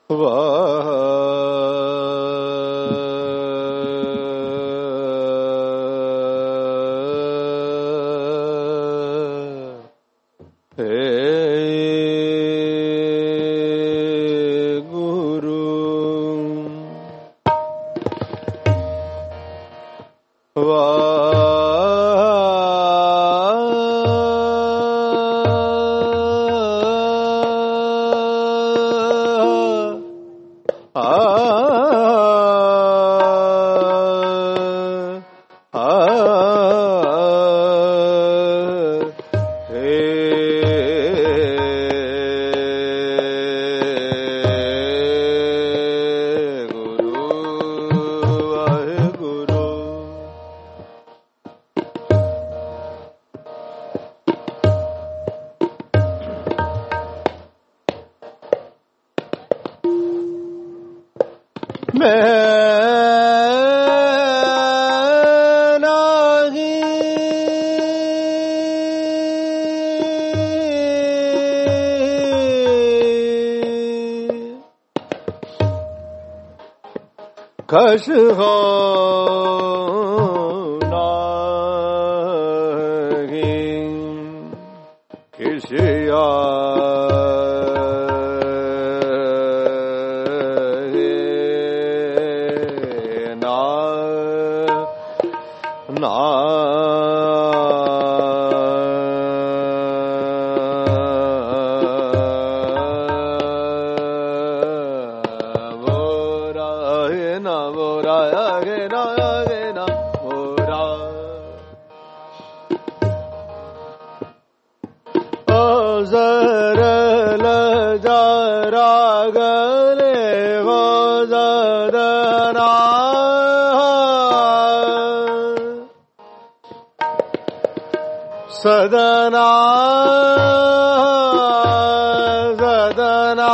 कश हो नाही किसिया सदना सदना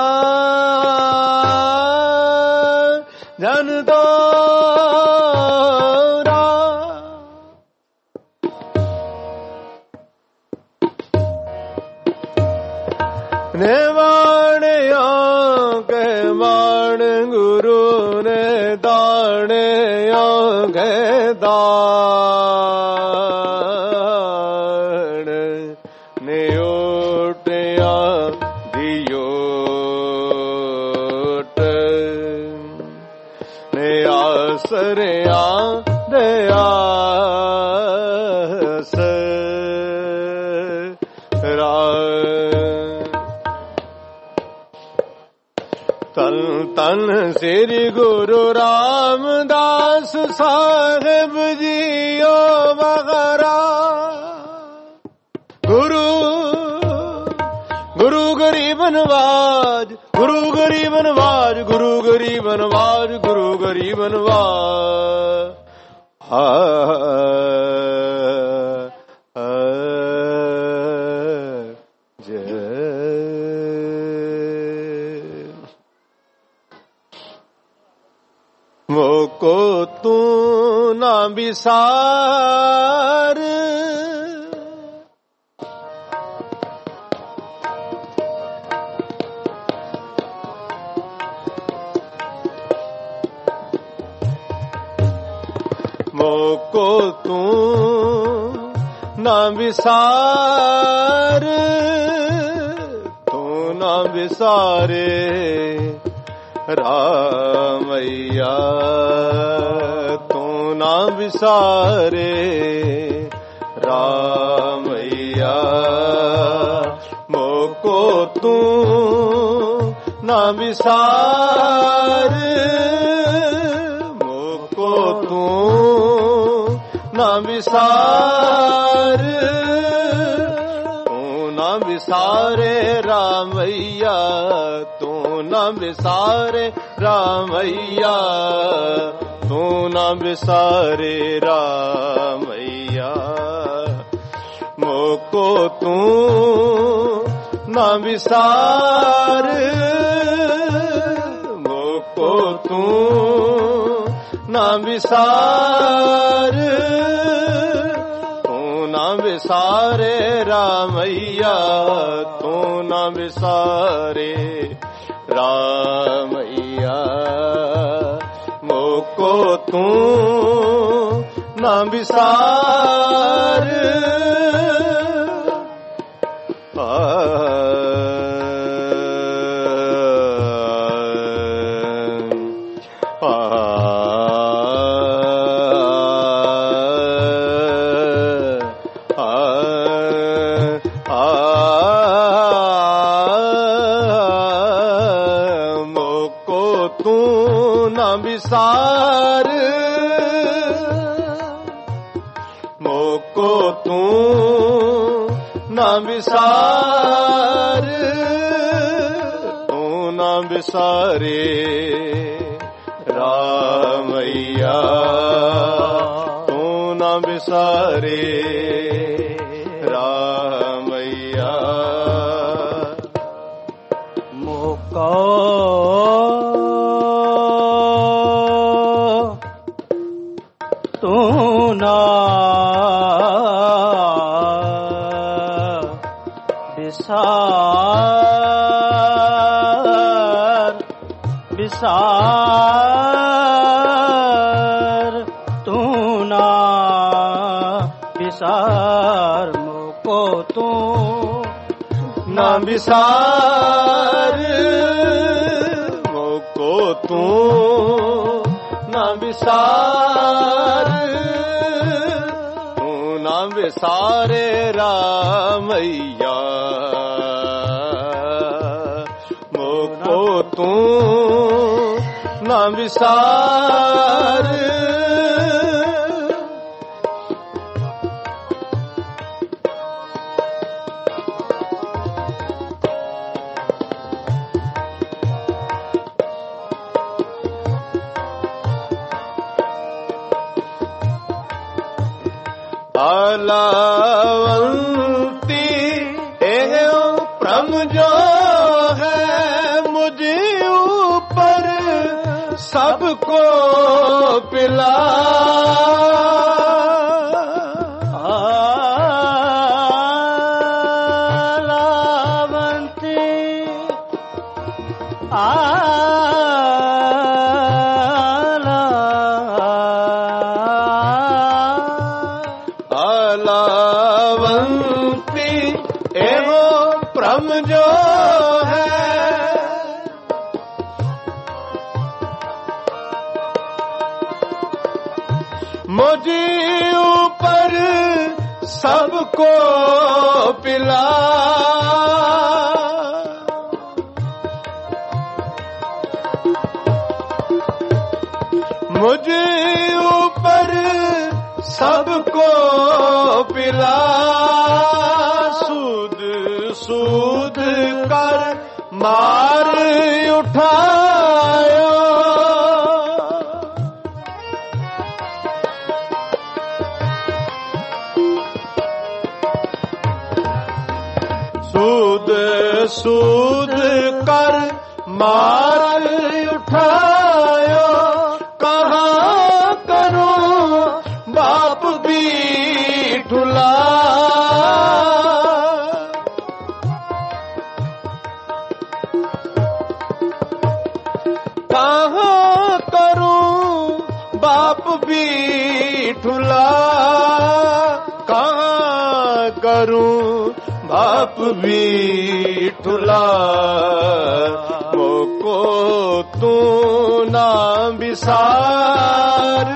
जन तोरा नेवाणियों के मान गुरु ने दाणियों के दान नेओटिया दियोट ने आसरिया दयास तन तन श्री गुरु रामदास साहिब जीओ वगैरा गुरु गुरु गरीब नवाज गुरु गरीब नवाज गुरु गरीब नवाज गुरु गरीब नवाज मोको तू ना बिसार मोको तू ना बिसार तू ना बिसारे रामैया तू ना बिसारे रामैया मोको तू ना बिसार मोको तू ना बिसार तू ना बिसारे रामैया तू ना बिसारे रामैया तू ना बिसारे रामैया मोको तू ना बिसार मोको तू ना बिसार तू ना बिसारे रामैया तू ना बिसारे रामैया मोको तू ना बिसार बिसार मोको तू ना बिसार तू ना बिसारे रामैया तू ना बिसारे रामैया मोको तू ना बिसार बिसार तू ना बिसार मोको तू ना बिसार मोको तू ना बिसार तू ना बिसारे रामैया मोको तू ना बिसार अलावंती एहो प्रम जो है मुझे ऊपर सबको पिला अलावंती अलावंती एहो प्रम जो है मुझे ऊपर सबको पिला मुझे ऊपर सबको पिला सूद सूद कर मार उठायो सूद सूद कर मार उठायो कहाँ करूं बाप भी ठुला कहाँ करूं बाप भी ठुला कहाँ करूं बाप भी ठुला मोको तू ना बिसार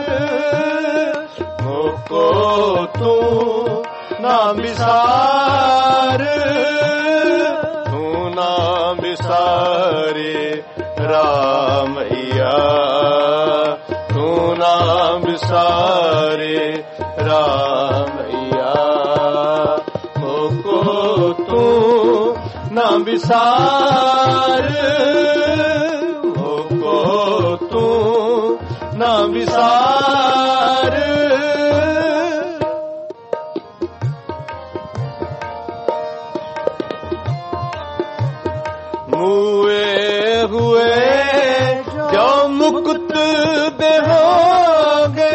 मोको तू ना बिसार तू ना बिसारे रामैया तू ना बिसारे रामैया मोको तू ना बिसार मोको तू ना बिसार मुए हुए जो मुक्त देहोगे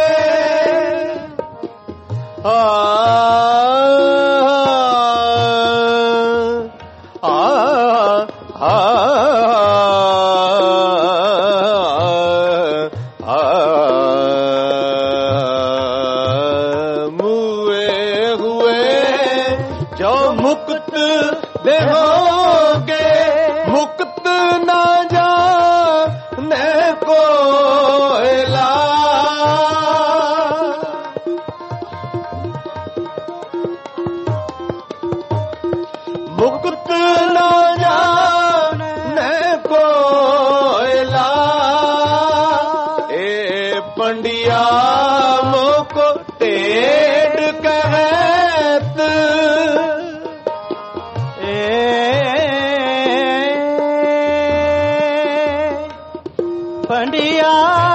न जाने कोयला मुक्त न जाने कोयला ए पंडिया मोको टेढ़ कहत पंडिया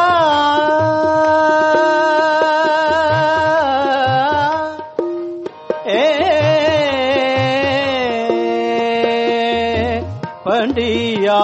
पंडिया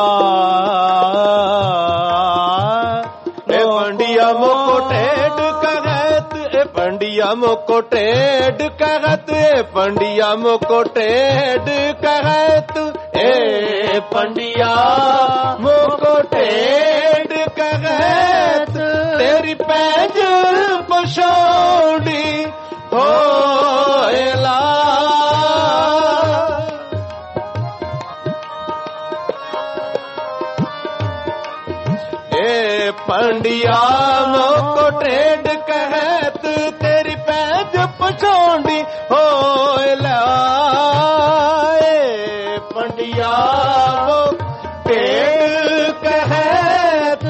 पंडिया मोको टेढ़ कहत पंडिया मोको टेढ़ कहत पंडिया मोको टेढ़ कहत ए पंडिया मोको टेढ़ कहत तेरी पैज पछोड़ी होएला पंडिया मोको टेढ़ कहत तेरी पैज पछोड़ी होएला पंडिया मोको टेढ़ कहत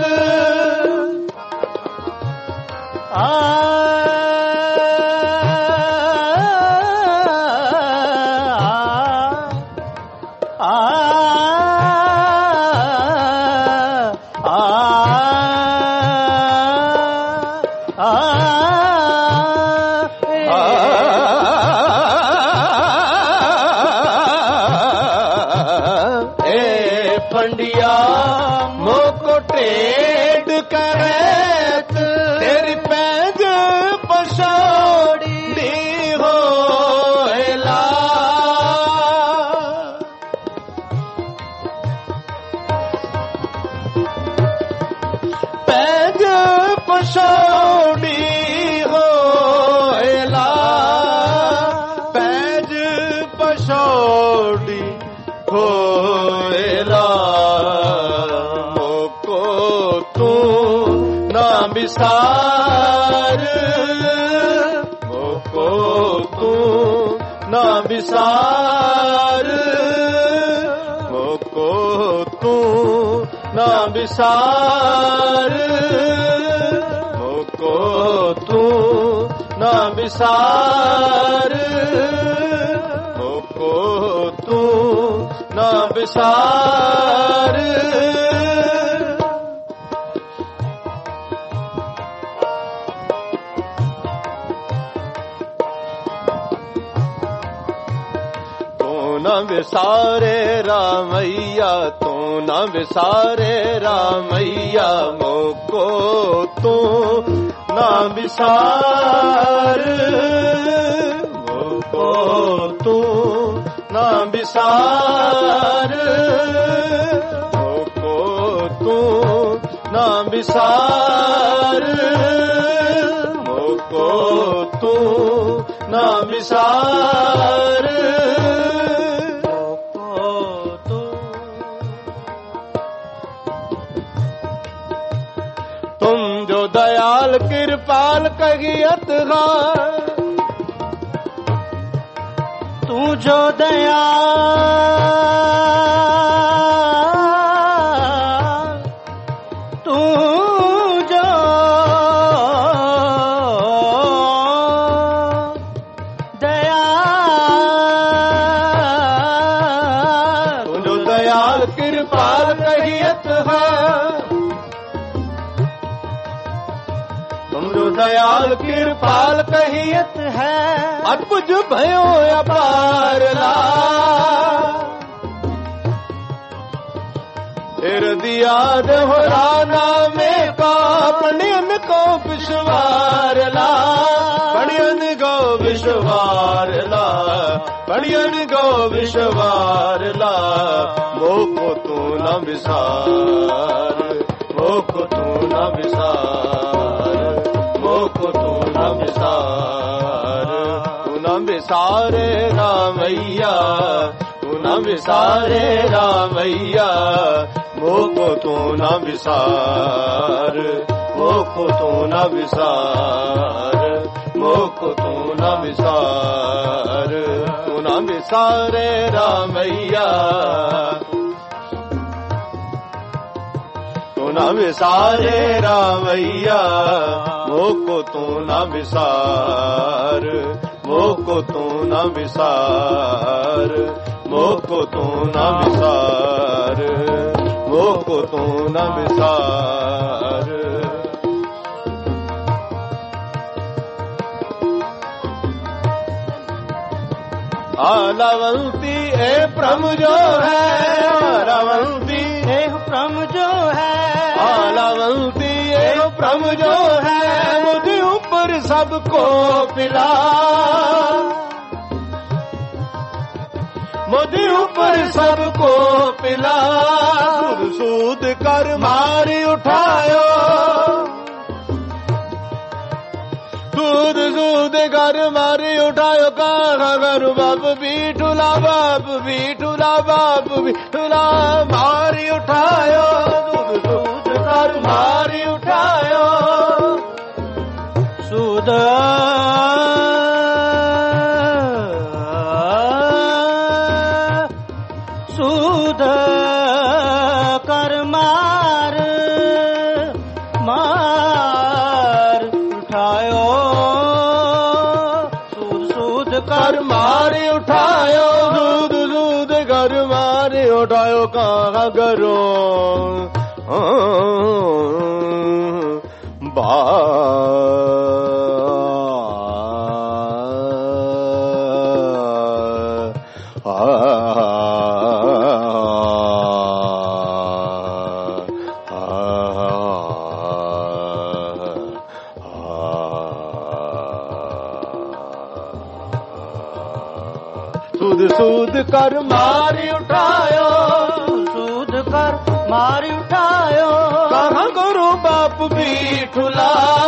पंडिया मोको टेढ़ कहत तेरी पैज पछोड़ी होएला पैज पछोड़ी होएला पैज पछोड़ी होएला मोको तू ना बिसार मोको तू ना बिसार मोको तू ना बिसार मोको तू ना बिसार मोको तू ना बिसार तू ना बिसारे रामैया तू ना बिसारे रामैया मोको तू ना बिसार मोको तू ना बिसार मोको तू ना बिसार मोको तू ना बिसार मोको तू तुम जो दयाल कृपाल कहियत तू जो दया तू जो दया तू जो दयाल कृपाल कहियत तुम जो दयाल कृपाल कहियत है अटपुज भयो अपारला दिया दोहराना में का पणियन को विश्वारला पणियन को विश्वारला पणियन को विश्वारला मोको तू न विसार मोको तू न विसार मोको तू न विसार तू न विसारे रामैया तू न विसारे रामैया मोको तू न विसार, मोको तू न विसार, मोको तू न विसार, तू न विसारे रामैया, तू न विसारे रामैया, मोको तू न विसार, मोको तू न विसार, मोको तू न विसार, मोको तू न विसार। आलावंती ए प्रभु जो है, आलावंती हे प्रभु जो है, आलावंती ए प्रभु जो है, मुझे ऊपर सबको पिला, मुझे ऊपर सबको पिला, सूद सूद कर मारी उठायो, सूद सूद कर मारी उठायो, कहा करू बाप बीठुला, बाप बीठुला, बाप बीठुला मारी उठायो, सूद सूद कर मारी उठायो, सूद सूद कर मार मार उठायो, सूद सूद कर मारी उठायो, सूद सूद कर मारी उठायो, कहाँ करो सूद सूद कर मारी उठायो, सूद कर मारी उठायो, कहाँ गुरु बाप बीठुला,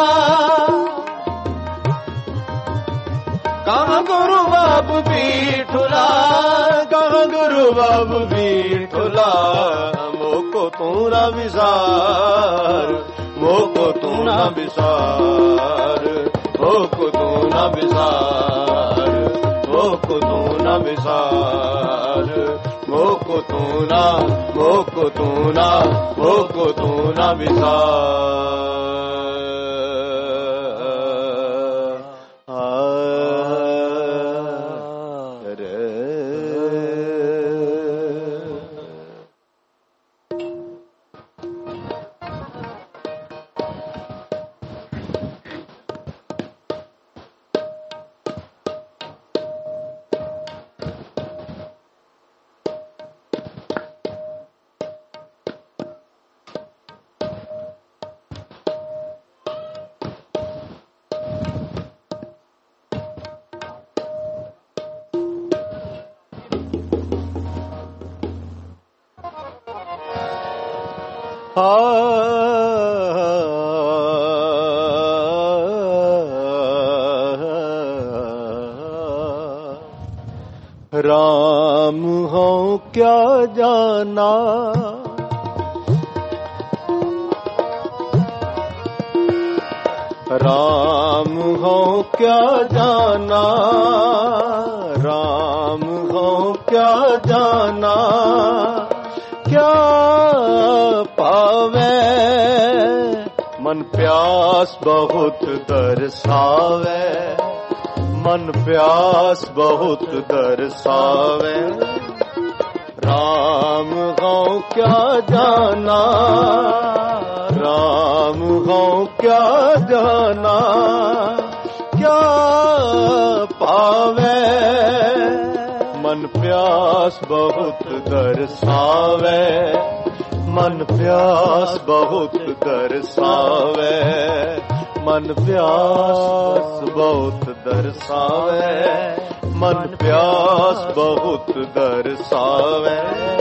कहाँ गुरु बाप बीठुला, कहाँ गुरु बाप बीठुला, मोको तू न विसार, मोको तू न विसार, मोको तू न विसार, मोको तू न विसार, मोको तू न, मोको तू न, मोको तू न विसार। राम हो क्या जाना, राम हो क्या जाना, राम हो क्या जाना, क्या पावे मन प्यास बहुत दर्शावे, मन प्यास बहुत दर्शावे, राम हो क्या जाना, राम हो क्या जाना, क्या पावे मन प्यास बहुत दर्शावे, मन प्यास बहुत दर्शावे, मन प्यास बहुत दर्शावे, मन प्यास बहुत दर्शावे,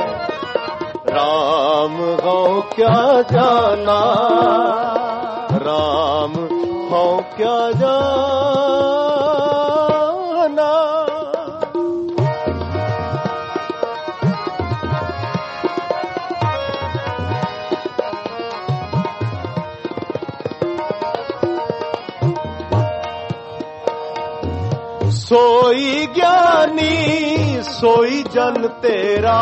राम हो क्या जाना, राम हो क्या जाना, सोई ज्ञानी सोई जन तेरा,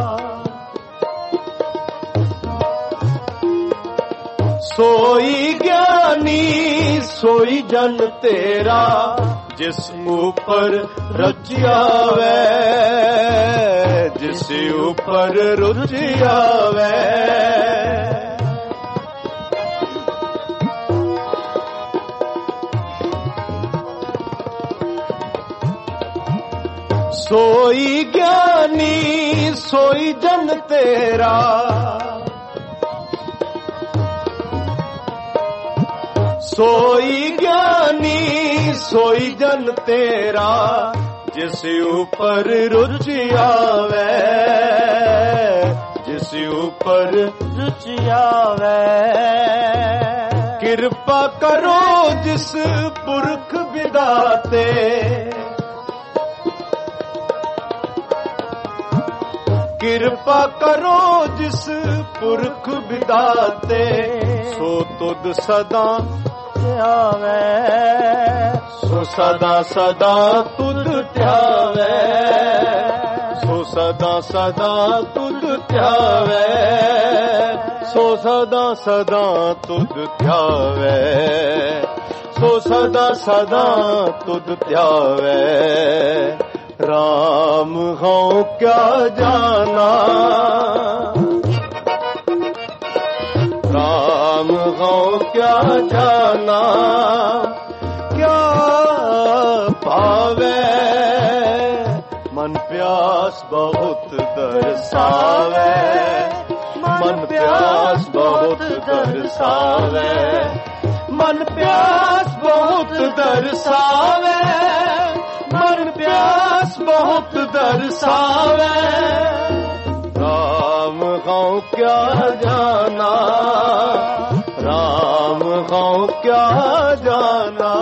सोई ज्ञानी सोई जन तेरा, जिस ऊपर रचिया वे, जिस ऊपर रुचिया वे। सोई ज्ञानी सोई जन तेरा, सोई ज्ञानी सोई जन तेरा, जिस ऊपर रुचि आवे, जिस ऊपर रुचि आवे। कृपा करो जिस पुरख विदाते, कृपा करो जिस पुरख विदाते, सो तुद सदा ध्यावे, सो सदा सदा तुद ध्यावे, सो सदा सदा तुद ध्यावे, सो सदा सदा तुद ध्यावे, सो सदा सदा तुद ध्यावे। राम हो क्या जाना, राम हो क्या जाना, क्या पावे मन प्यास बहुत दर्शावे, मन प्यास बहुत दर्शावे, मन प्यास बहुत दर्शावे, मन प्यास बहुत दर्शावे। राम हो क्या जाना, राम हो क्या जाना।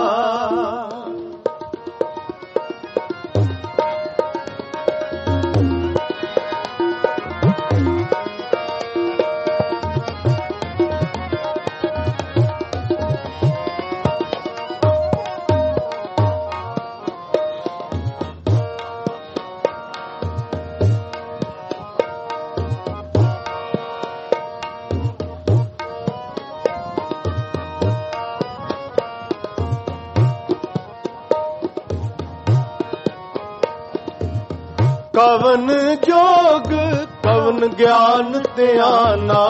कवन जोग कवन ज्ञान ध्याना,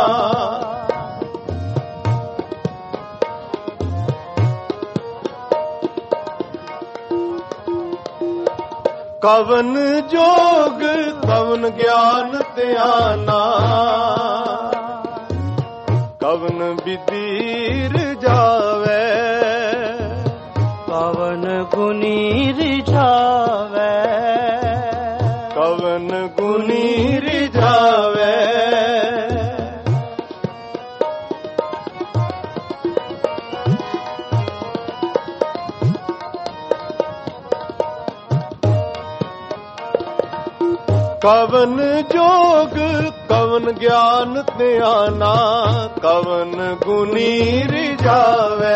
कवन जोग कवन ज्ञान ध्याना, कवन विधि रिझावे, कवन गुनी रिझावे, कवन गुनी रिझावे। कवन जोग कवन ज्ञान ध्याना, कवन गुनी रिझावे,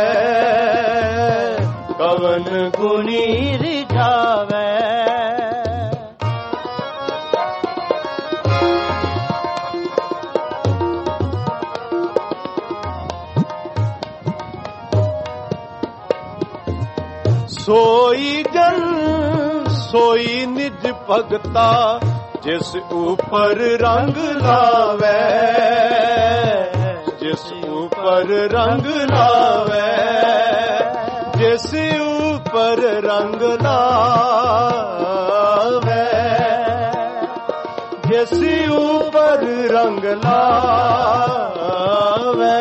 कवन गुनी रिझावे। सोई जन सोई निज भगता, जिस ऊपर रंग लावे, जिस ऊपर रंग लावे, जिस ऊपर रंग लावे, जिस ऊपर रंग लावे।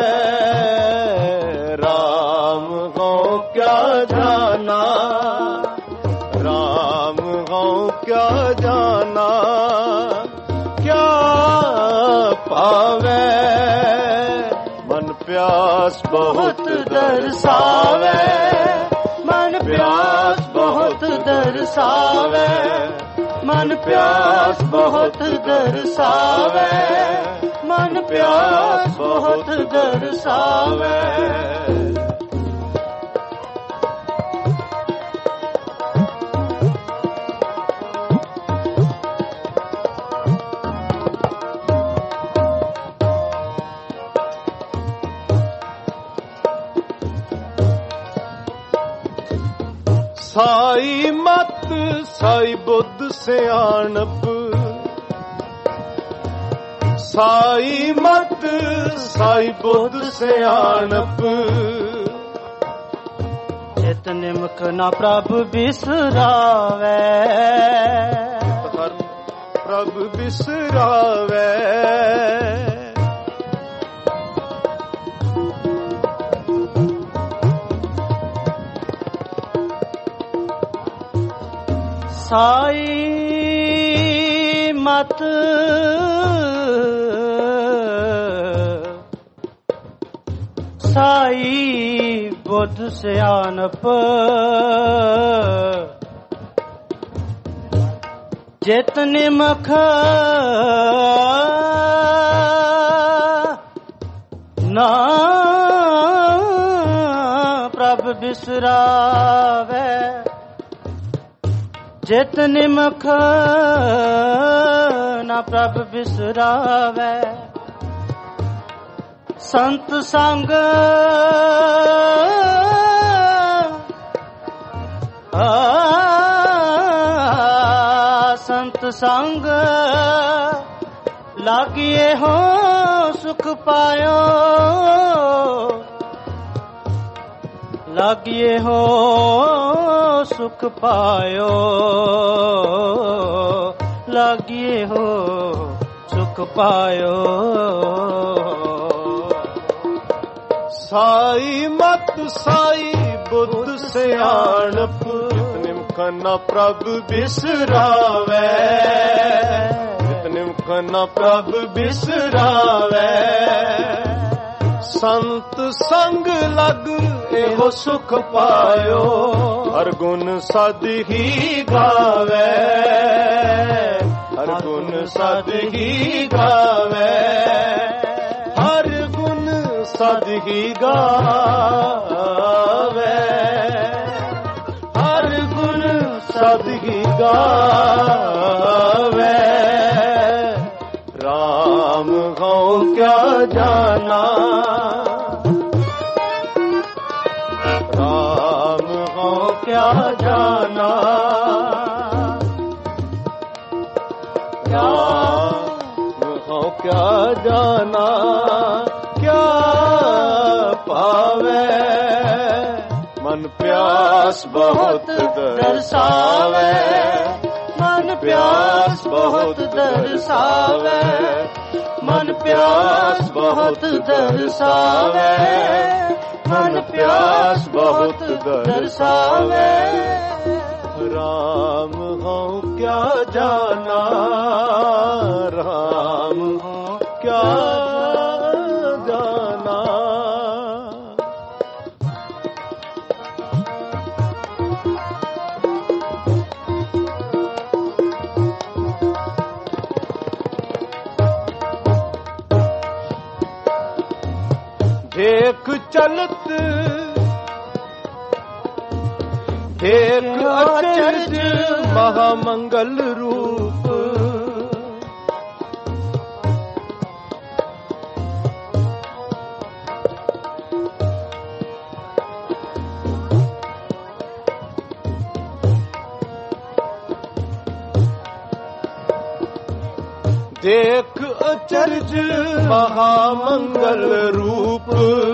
राम हो क्या जाना, राम हो क्या जाना, क्या पावे मन प्यास बहुत दर्शावे, मन प्यास बहुत दर्शावे, मन प्यास बहुत दर्शावे, मन प्यास बहुत दर्शावे। ਸਾਈ ਮਤ ਸਾਈ ਬੁੱਧ ਸਿਆਣਪ ਸਾਈ ਮਤ ਸਾਈ ਬੁੱਧ ਸਿਆਣਪ ਜਿਤ ਨਿਮਕ ਨਾ ਪ੍ਰਭ ਬਿਸਰਾਵੇ ਪ੍ਰਭ ਬਿਸਰਾਵੇ ਸਾਈ ਮਤ ਸਾਈ ਬੁੱਧ ਸਿਆਣਪ ਜਿਤ ਨਿਮਖ ਨਾ ਪ੍ਰਭ ਬਿਸਰਾਵੇ ਜਿਤ ਨਿਮਖ ਨਾ ਪ੍ਰਭ ਬਿਸਰਾਵੇ ਸੰਤ ਸੰਗ ਸੰਤ ਸੰਗ ਲਾਗਿਏ ਹੋ ਸੁਖ ਪਾਇਓ ਲਾਗਿਏ ਹੋ ਸੁਖ ਪਾਇਓ ਲਾਗਿਏ ਹੋ ਸੁਖ ਪਾਇਓ ਸਾਈ ਮਤ ਸਾਈ ਬੁੱਧ ਸਿਆਣਪ ਨਿਮਕ ਨਾ ਪ੍ਰਭ ਬਿਸਰਾਵੇ ਜਿਤ ਨਿਮਕ ਨਾ ਪ੍ਰਭ ਬਿਸਰਾਵੇ ਸੰਤ ਸੰਗ ਲਗ ਇਹੋ ਸੁਖ ਪਾਇਓ ਹਰ ਗੁਣ ਸਦ ਹੀ ਗਾਵੇ ਹਰ ਗੁਣ ਸਦ ਹੀ ਗਾਵੇ ਹਰ ਗੁਣ ਸਦ ਹੀ ਗਾਵੇ ਹਰ ਗੁਣ ਸਦ ਹੀ ਗਾਵੇ ਰਾਮ ਹਉ ਕਿਆ ਜਾਨਾ ਰਾਮ ਹਉ ਕਿਆ ਜਾਨਾ ਰਾਮ ਹਉ ਕਿਆ ਜਾਨਾ ਕਿਆ ਪਾਵੇ ਮਨ ਪਿਆਸ ਬਹੁਤ ਦਰਸਾਵੇ ਮਨ ਪਿਆਸ ਬਹੁਤ ਦਰਸਾਵੇ ਮਨ ਪਿਆਸ ਬਹੁਤ ਦਰਸਾਵੇ ਮਨ ਪਿਆਸ ਬਹੁਤ ਦਰਸਾਵੇ ਰਾਮ ਹਉ ਕਿਆ ਜਾਨਾ ਰਾਮ ਹਉ ਕਿਆ ਜਾਨਾ देख चलत देख अचरज महामंगल रूप देख अचरज महामंगल रूप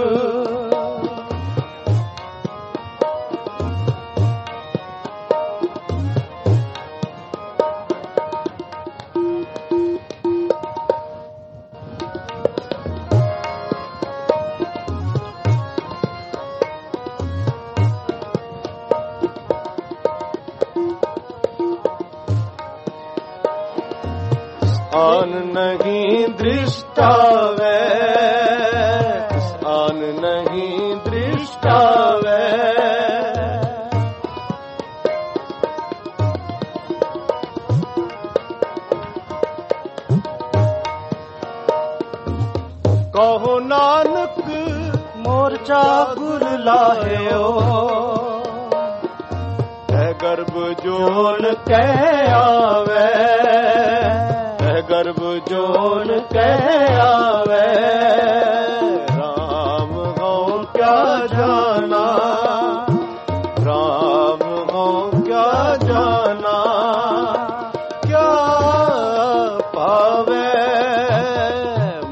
आन नहीं दृष्टावे आन नहीं दृष्टावे कहो नानक मोर्चा गुर लाहियो गर्भ जोन कह आवे गर्भ जोन कह आवे राम हऊं क्या जाना राम हऊं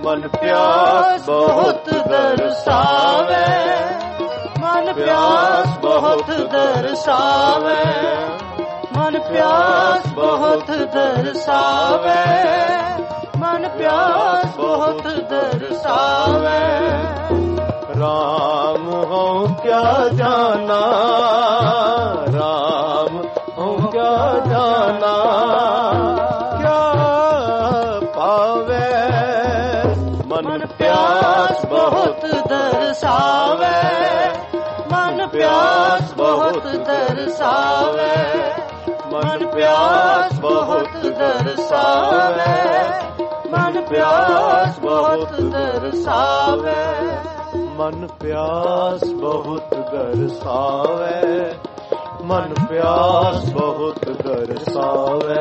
ਮਨ ਪਿਆਸ ਬਹੁਤ ਦਰਸਾਵੇ, ਮਨ ਪਿਆਸ ਬਹੁਤ ਦਰਸਾਵੇ, ਮਨ ਪਿਆਸ ਬਹੁਤ ਦਰਸਾਵੇ, ਮਨ ਪਿਆਸ ਬਹੁਤ ਦਰਸਾਵੇ। ਰਾਮ ਹਉ ਕਿਆ ਜਾਨਾ, ਰਾਮ ਹਉ ਕਿਆ ਜਾਨਾ, ਕਿਆ ਪਾਵੇ ਮਨ ਪਿਆਸ ਬਹੁਤ ਦਰਸਾਵੇ, ਮਨ ਪਿਆਸ ਬਹੁਤ ਦਰਸਾਵੇ, ਮਨ ਪਿਆਸ ਬਹੁਤ ਦਰਸਾਵੇ, ਮਨ ਪਿਆਸ ਬਹੁਤ ਦਰਸਾਵੇ। ਮਨ ਪਿਆਸ ਬਹੁਤ ਦਰਸਾਵੇ, ਮਨ ਪਿਆਸ ਬਹੁਤ ਦਰਸਾਵੇ।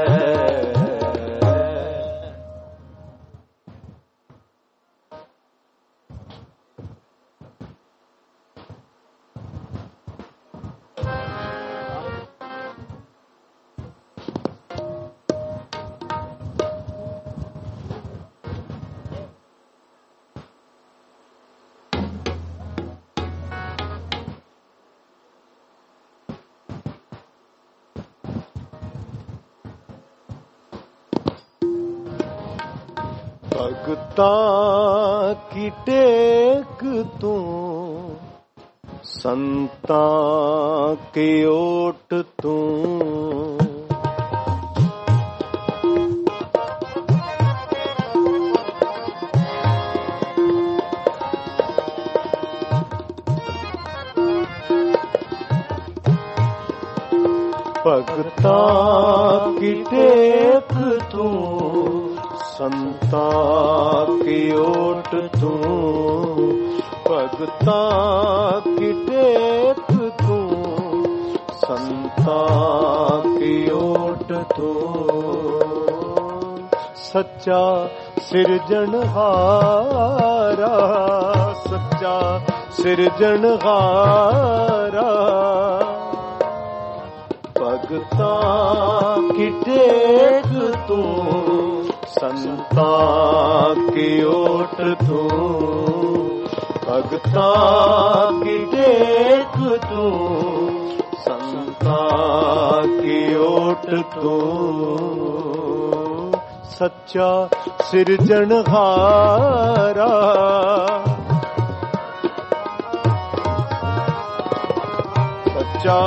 ਭਗਤਾਂ ਕੀ ਟੇਕ ਤੂੰ, ਸੰਤਾਂ ਕੀ ਓਟ ਤੂੰ, ਭਗਤਾਂ ਕੀ ਟੇਕ ਤੂੰ, ਸੰਤਾਂ ਕੀ ਓਟ ਤੂੰ, ਭਗਤਾਂ ਕੀ ਟੇਕ ਤੂੰ, ਸੰਤਾਂ ਕੀ ਓਟ ਤੂੰ। ਸੱਚਾ ਸਿਰਜਣਹਾਰਾ, ਸੱਚਾ ਸਿਰਜਣਹਾਰਾ, ਭਗਤਾਂ ਕੀ ਟੇਕ ਤੂੰ, ਸੰਤਾਂ ਕੀ ਓਟ ਤੂੰ, ਭਗਤਾਂ ਕੀ ਟੇਕ ਤੂੰ, ਸੰਤਾਂ ਕੀ ਓਟ ਤੂੰ। ਸੱਚਾ ਸਿਰਜਣਹਾਰਾ, ਸੱਚਾ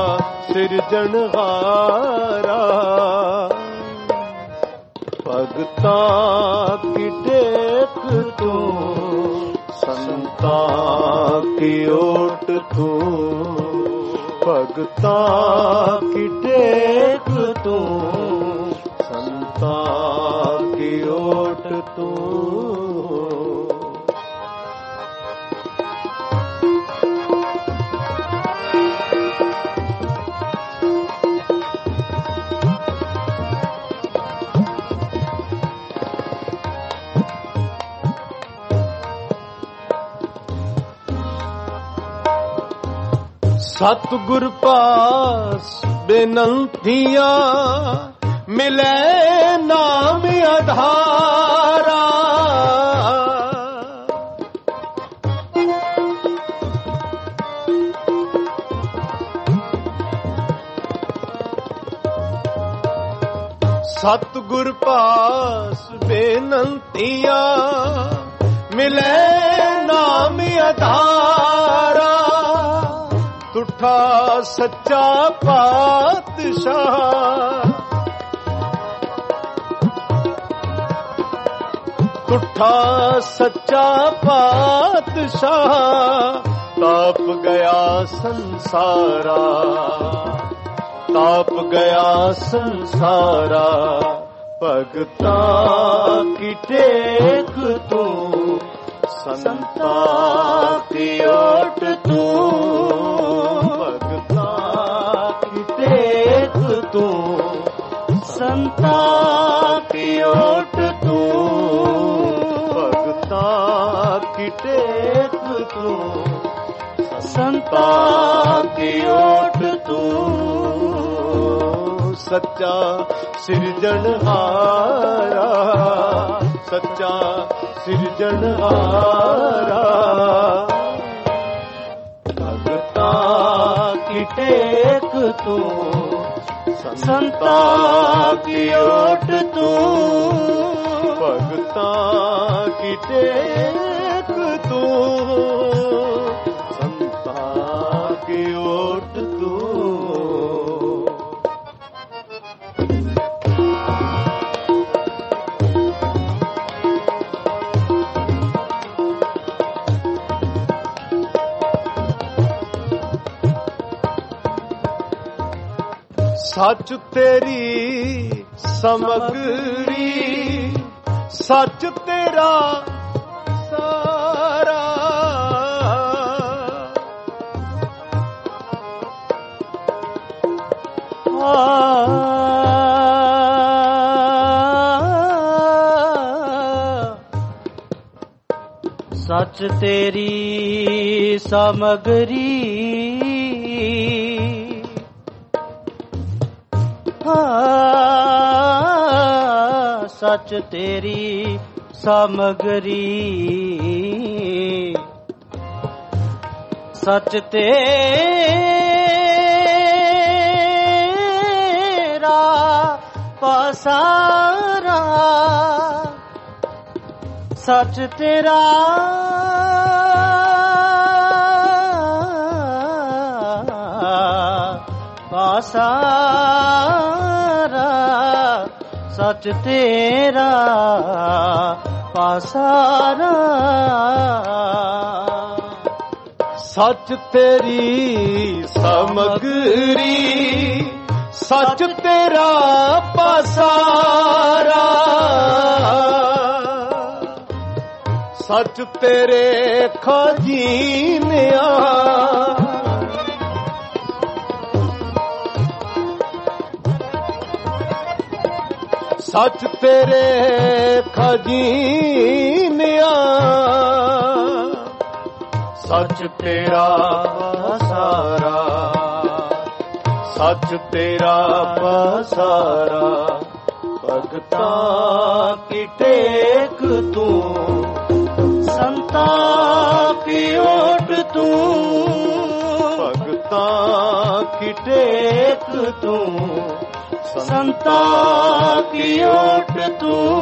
ਸਿਰਜਣਹਾਰਾ, ਭਗਤਾਂ ਕੀ ਟੇਕ ਤੂੰ, ਸੰਤਾਂ ਕੀ ਓਟ ਤੂੰ, ਭਗਤਾਂ ਕੀ ਟੇਕ ਤੂੰ, ਸੰਤਾਂ ਕੀ ਓਟ ਤੂੰ। ਸਤਿਗੁਰ ਪਾਸ ਬੇਨੰਤੀਆਂ, ਮਿਲੇ ਨਾਮ ਆਧਾਰਾ, ਸਤਿਗੁਰ ਪਾਸ ਬੇਨੰਤੀਆਂ, ਮਿਲੇ ਨਾਮ ਆਧਾਰਾ। ਤੁਠਾ ਸੱਚਾ ਪਾਤਸ਼ਾਹ, ਤੁਠਾ ਸੱਚਾ ਪਾਤਸ਼ਾਹ, ਤਾਪ ਗਿਆ ਸੰਸਾਰਾ, ਤਾਪ ਗਿਆ ਸੰਸਾਰਾ। ਭਗਤਾਂ ਕੀ ਟੇਕ ਤੂੰ, ਸੰਤਾਂ ਕੀ ਓਟ ਤੂੰ, ਭਗਤਾਂ ਕੀ ਟੇਕ ਤੂੰ, ਸੰਤਾਂ ਕੀ ਓਟ ਤੂੰ, ਭਗਤਾਂ ਕੀ ਟੇਕ ਤੂੰ, ਸੰਤਾਂ ਕੀ ਓਟ ਤੂੰ। ਸੱਚਾ ਸਿਰਜਣਹਾਰਾ, ਸੱਚਾ ਸਿਰਜਣਹਾਰਾ। ਭਗਤਾਂ ਕੀ ਟੇਕ ਤੂੰ, ਸੰਤਾਂ ਕੀ ਓਟ ਤੂੰ। ਭਗਤਾਂ ਕੀ ਟੇਕ ਤੂੰ, ਸੰਤਾਂ ਕੀ ਓਟ ਤੂੰ। ਸੱਚ ਤੇਰੀ ਸਮਗਰੀ, ਸੱਚ ਤੇਰਾ ਸਾਰਾ। ਸੱਚ ਤੇਰੀ ਸਮਗਰੀ, ਸੱਚ ਤੇਰੀ ਸਮਗਰੀ। ਸੱਚ ਤੇਰਾ ਪਸਾਰਾ, ਸੱਚ ਤੇਰਾ ਪਸਾਰਾ। ਸੱਚ ਤੇਰਾ ਪਸਾਰਾ। ਸੱਚ ਤੇਰੀ ਸਮਗਰੀ, ਸੱਚ ਤੇਰਾ ਪਸਾਰਾ। ਸੱਚ ਤੇਰੇ ਖਜ਼ਾਨਿਆਂ, ਸੱਚ ਤੇਰੇ ਖਜ਼ਾਨਿਆਂ। ਸੱਚ ਤੇਰਾ ਪਸਾਰਾ, ਸੱਚ ਤੇਰਾ ਪਸਾਰਾ। ਭਗਤਾਂ ਕੀ ਟੇਕ ਤੂੰ, ਸੰਤਾਂ ਕੀ ਓਟ ਤੂੰ। ਭਗਤਾਂ ਕੀ ਟੇਕ ਤੂੰ, ਸੰਤਾਂ ਕੀ ਓਟ ਤੂੰ।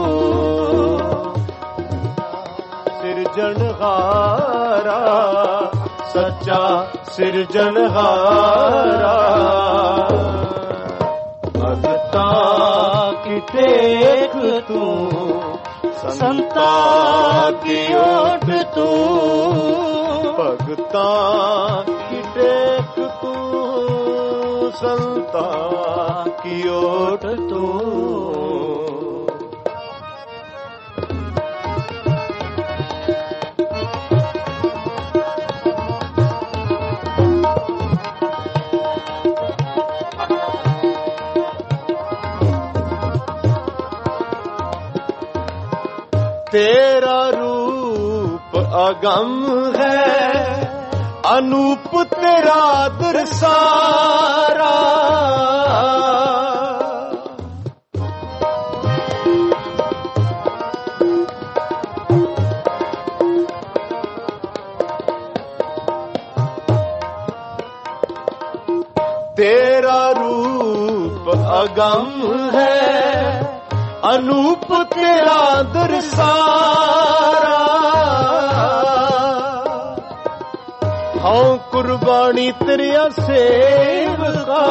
ਸਿਰਜਣਹਾਰਾ, ਸੱਚਾ ਸਿਰਜਣਹਾਰਾ। ਭਗਤਾਂ ਕੀ ਟੇਕ ਤੂੰ, ਸੰਤਾਂ ਕੀ ਓਟ ਤੂੰ। ਭਗਤਾਂ ਕੀ ਟੇਕ ਤੂੰ, ਸੰਤਾਂ ਕੀ ਓਟ ਤੂੰ। तेरा रूप अगम है, अनूप तेरा दरसारा। तेरा रूप अगम है, अनूप तेरा दरसारा। हाँ कुर्बानी तेरिया सेवका,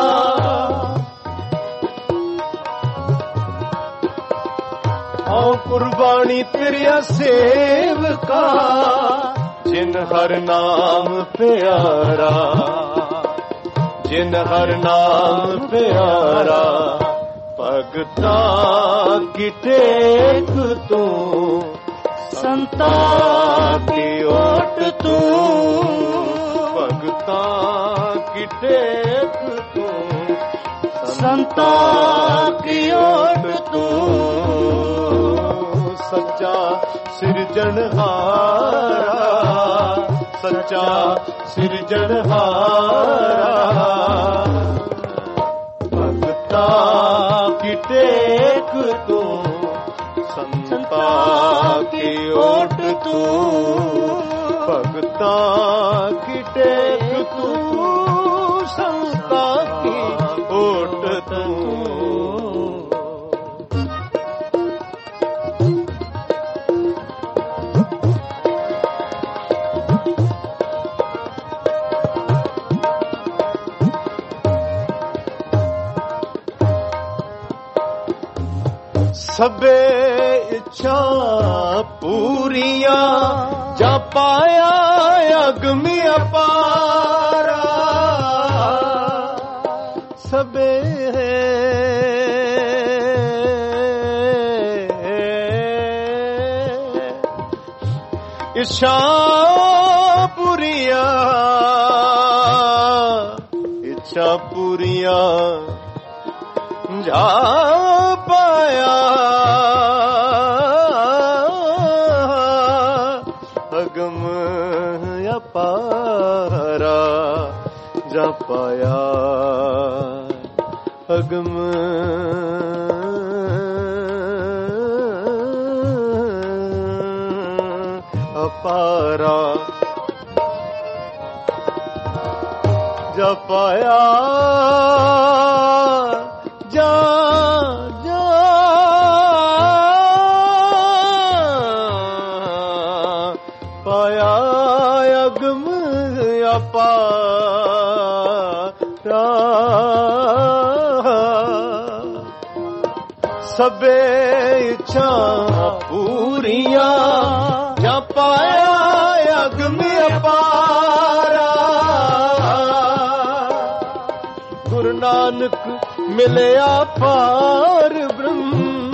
हाँ कुर्बानी तेरिया सेवका। जिन हर नाम प्यारा, जिन हर नाम प्यारा। भगतां की टेक तूं, संतां की ओट तूं। भगतां की टेक तूं, संतां की ओट तूं। सच्चा सिरजनहारा, सच्चा सिरजनहारा। भगतां की टेक तूं, संता की ओट तू, भगता की टेक तू, संता की ओट तू। सबे इच्छा पूरिया जा पाया अगमी अपारा, सबे इच्छा पूरिया, इच्छा पूरिया जा पाया अगम अपारा, जा पाया अगम अपारा, जा पाया जा जा पाया अगम अपारा, सबे इच्छा पूरिया जा पाया अगम अपारा। गुरु नानक मिलया पार ब्रह्म,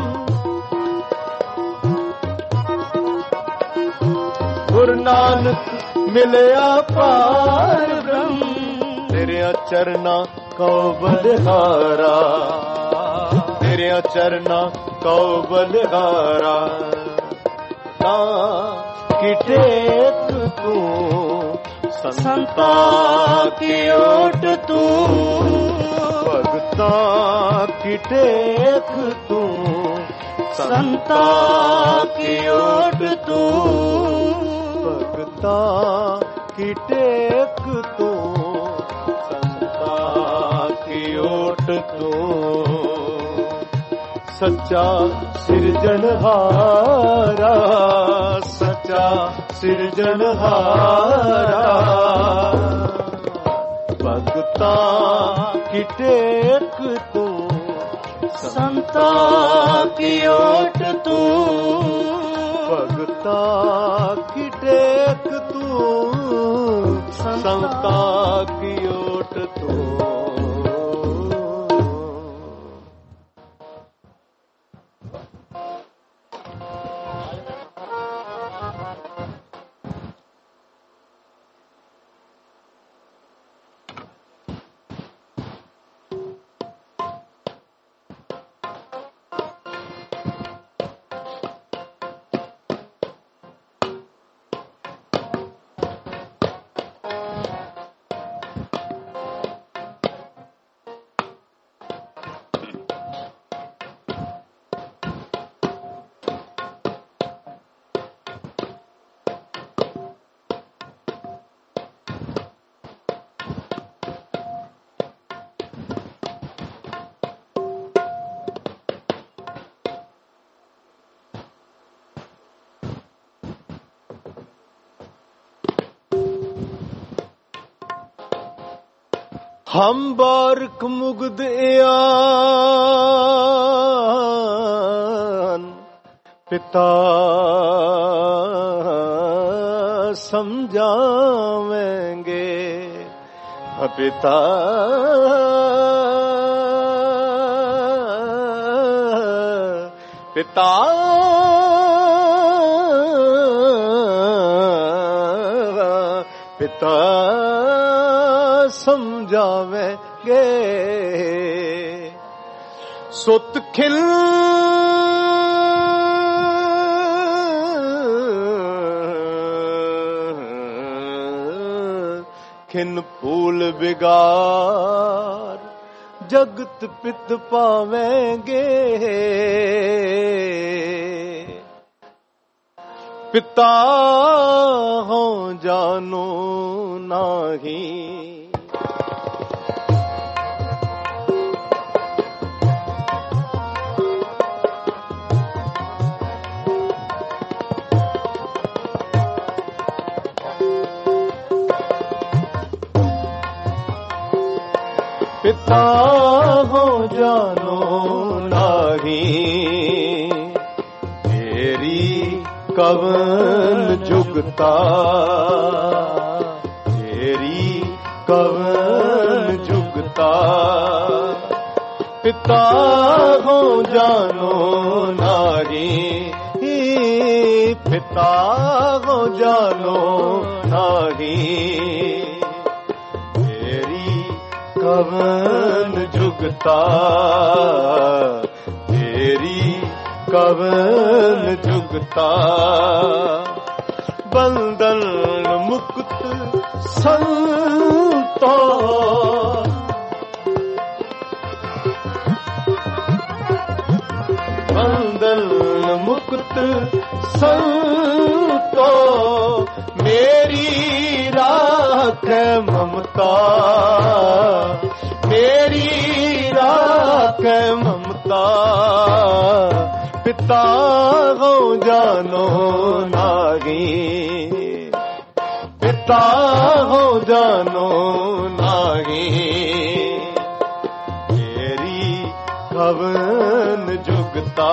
गुरु नानक मिलया पार ब्रह्म, तेरे चरना को बलिहारा, तेरे चरना को बलिहारा। ता की टेक तू, संता की ओट तू, भगता की टेक तू, संता की ओट तू, भगता की टेक तू, संता की ओट तू। सच्चा सिरजनहारा, सच्चा सिरजनहारा, भगता की टेक तू, संता की ओट तू, भगता की टेक तू, संता की ओट तू। हम बारक मुग्ध आन, पिता समझावेंगे, पिता पिता पिता समझावेंगे। सुत खिल खिन फूल बिगार जगत पित पावेंगे। पिता हो जानो नाही। पिता हो जानो नाही, तेरी कवन जुगता, तेरी कवन जुगता। पिता हो जानो नाही, पिता हो जानो नाही, कवन जुगता, तेरी कवन जुगता। बंधन मुक्त संतो, बंधन मुक्त संतो, मेरी राख ममता, मेरी राख ममता। पिता हो जानो नाही, पिता हो जानो नाही, तेरी कवन जुगता,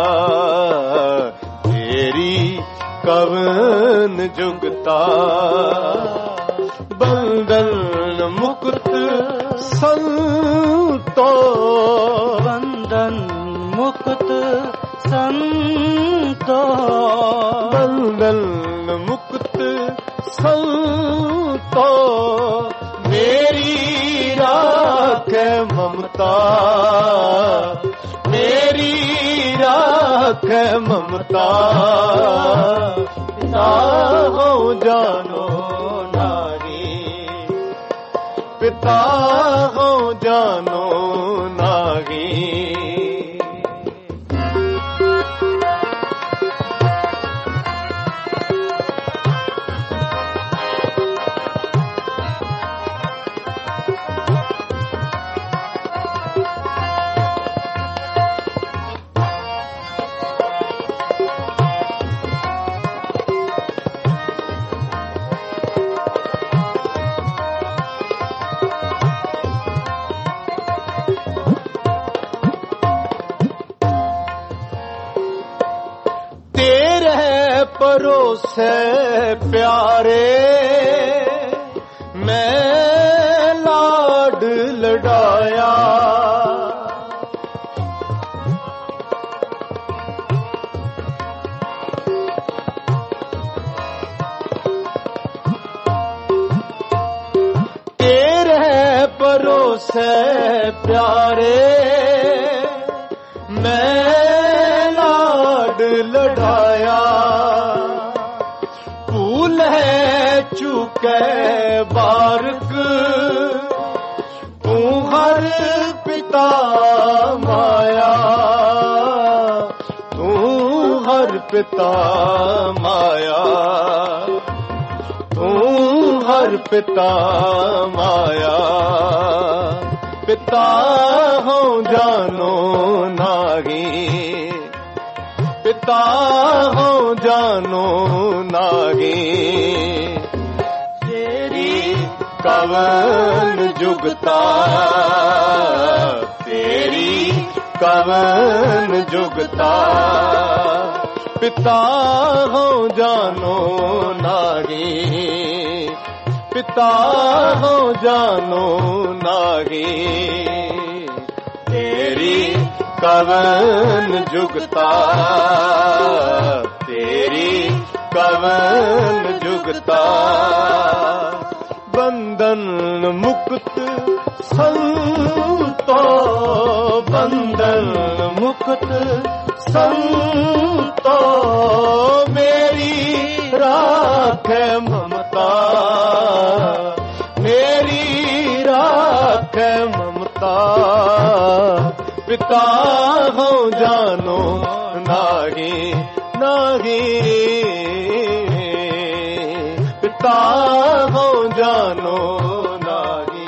तेरी कवन जुगता। बंधन मुक्त संतो, बंधन मुक्त संतो, बंधन मुक्त संतो, मेरी राख ममता, मेरी राख ममता। पिता हो जानो नाही, पिता हो जानो नाही। परोसे प्यारे मैं लाड लड़ाया, तेरे परोसे प्यारे मैं लाड लड़ाया। फूल है चुके बारक, तू हर पिता माया, तू हर पिता माया, तू हर पिता माया। पिता हो जानो नाही, पिता हो जानो नाही, तेरी कवन जुगता, तेरी कवन जुगता। पिता हो जानो नाही, पिता हो जानो नाही, तेरी कवन जुगता, तेरी कवन जुगता। बंधन मुक्त संतो, बंधन मुक्त संतो, मेरी राख ममता, मेरी राख ममता। पिता हो जानो नाही, नाही। पिता हो जानो नारी।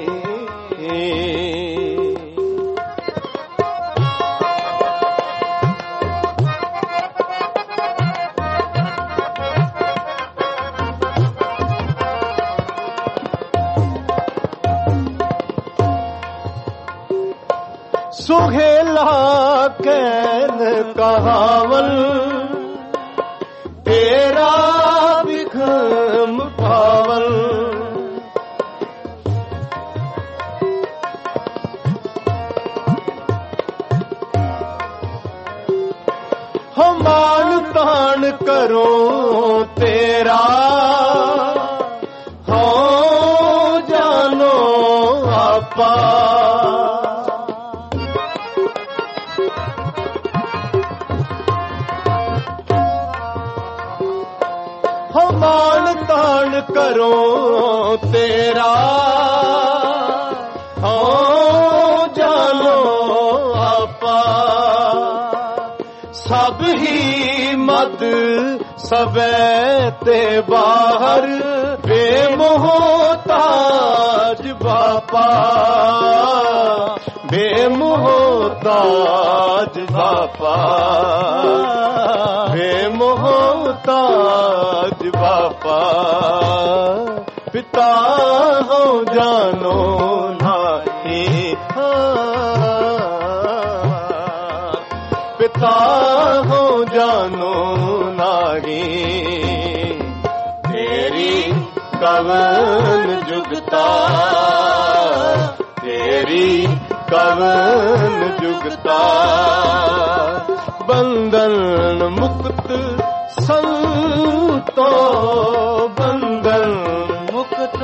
सुहेला कैन कहावल तेरा बिखम पावल। हम मान तान करो तेरा हो जानो आपा। मान तान करो तेरा हो जानो आपा। सब ही मद सबे ते बाहर बेमोहताज बापा। बेमोहताज बापा। बेमोहताज बापा। पिता हो जानो नाही। पिता हो जानो नाही। तेरी कवन जुगता। तेरी कवन जुगता। बंधन मुक्त संतो। बंधन मुक्त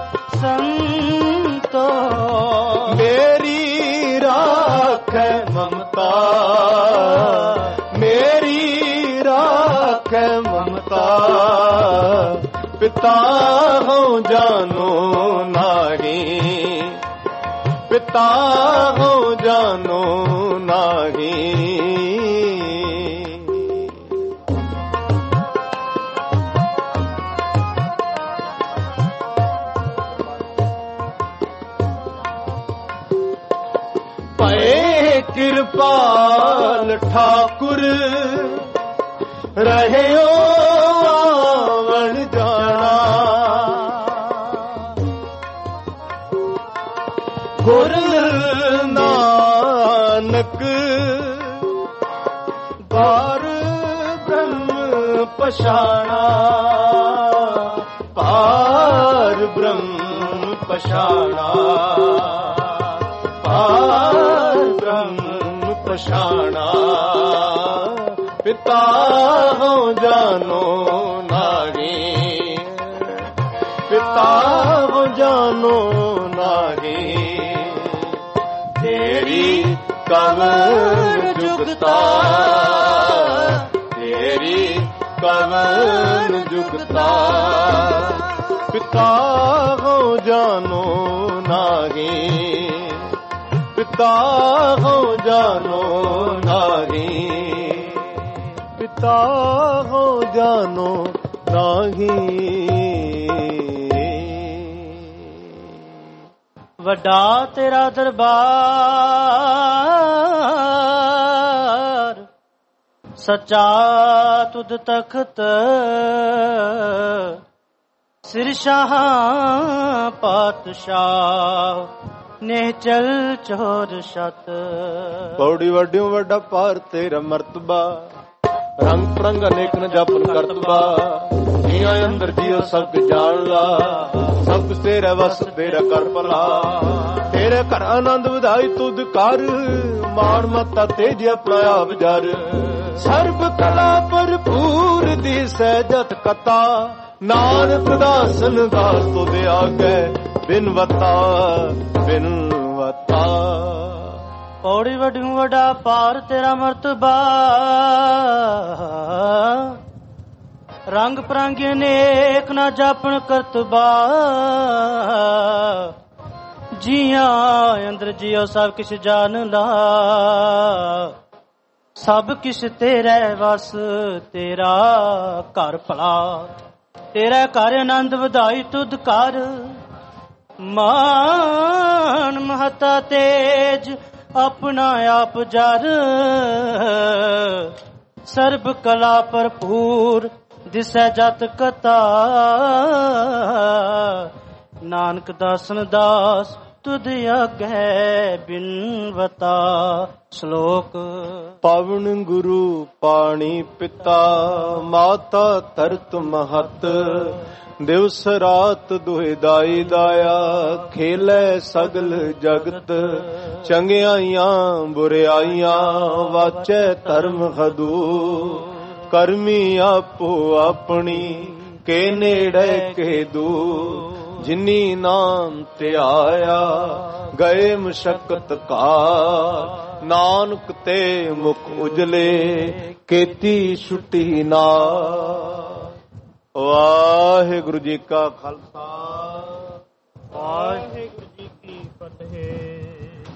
संतो। मेरी राख ममता। मेरी राख ममता। पिता हो जानो नाही। पिता हो जानो नाही। पए कृपाल ठाकुर रहयो आवण जाना। गुर नानक पार ब्रह्म पछाना। पार ब्रह्म पछाना। पार ब्रह्म पछाना। पिता हो जानो नारी। पिता हो जानो नारी। तेरी कवन जुगता। तेरी कवन जुगता। पिता हो जानो नारी। पिता हो जानो नारी। पिता हो जानो नाही। ਵੱਡਾ ਤੇਰਾ ਦਰਬਾਰ ਸੱਚਾ ਤੁਧ ਤਖਤ ਸਿਰ ਸ਼ਾਹ ਪਾਤਸ਼ਾਹ ਨਿਹਚਲ ਚੋਰ ਛਤ। ਪੌੜੀ ਵੱਡਿਓ ਵੱਡਾ ਪਾਰ ਤੇਰਾ ਮਰਤਬਾ। ਰੰਗ ਪ੍ਰੰਗ ਅਨੇਕ ਨ ਜਪਨ ਕਰਤਬਾ। ਜੀਆਂ ਅੰਦਰ ਜੀਓ ਸਭ ਜਾਣ ਲਾ। ਸਭ ਤੇਰਾ ਵਸ ਤੇਰਾ ਕਰ ਭਲਾ। ਤੇਰੇ ਘਰ ਆਨੰਦ ਵਧਾਈ ਤੁਧ ਕਰ। ਮਾਣ ਮਤਾ ਤੇਜ ਆਪਣਾ ਆਪ ਜਰ। ਸਰਬ ਕਲਾ ਭਰਪੂਰ ਦੀ ਸਹਿਜਤ ਕਤਾ। ਨਾਨਕ ਦਾਸਨ ਦਾਸ ਤੁਧ ਆਗੇ ਬਿਨ ਵਤਾ। ਬਿਨ ਵਤਾ। ਪੌੜੀ ਵੱਡਿਓ ਵੱਡਾ ਪਾਰ ਤੇਰਾ ਮਰਤਬਾ। ਰੰਗ ਪਰੰਗ ਅਨੇਕ ਨਾ ਜਾਪਣ ਕਰਤਬਾ। ਜੀਆਂ ਅੰਦਰ ਜਿਉ ਸਭ ਕਿਛ ਜਾਣ ਲਾ। ਸਭ ਕਿਛ ਤੇਰੇ ਵਸ ਤੇਰਾ ਘਰ ਭਲਾ। ਤੇਰਾ ਘਰ ਆਨੰਦ ਵਧਾਈ ਤੁਧ ਕਰ। ਮਾਨ ਮਹਤਾ ਤੇਜ ਆਪਣਾ ਆਪ ਜਰ, ਸਰਬ ਕਲਾ ਭਰਪੂਰ ਦਿਸੈ ਜਤ ਕਤਾ। ਨਾਨਕ ਦਾਸਨ ਦਾਸ ਤੁਧ ਆਗੈ ਬਿਨਵਤਾ। ਸ਼ਲੋਕ। ਪਾਵਨ ਗੁਰੂ ਪਾਣੀ ਪਿਤਾ, ਮਾਤਾ ਧਰਤ ਮਹਤ। ਦਿਵਸ ਰਾਤ ਦੁਹਿ ਦਾਈ ਦਾਇਆ, ਖੇਲੇ ਸਗਲ ਜਗਤ। ਚੰਗਿਆਈਆਂ ਬੁਰਿਆਈਆਂ ਵਾਚੈ ਧਰਮ ਹਦੂ। ਕਰਮੀ ਆਪੋ ਆਪਣੀ ਕੇ ਨੇੜੇ ਕੇ ਦੂ। ਜਿਨੀ ਨਾਮ ਧਿਆਇਆ ਗਏ ਮੁਸ਼ਕਤ ਕਾ। ਨਾਨਕ ਤੇ ਮੁਖ ਉਜਲੇ ਕੀਤੀ ਛੁੱਟੀ ਨਾ। ਵਾਹਿਗੁਰੂ ਜੀ ਕਾ ਖਾਲਸਾ, ਵਾਹਿਗੁਰੂ ਜੀ ਕੀ ਫਤਿਹ।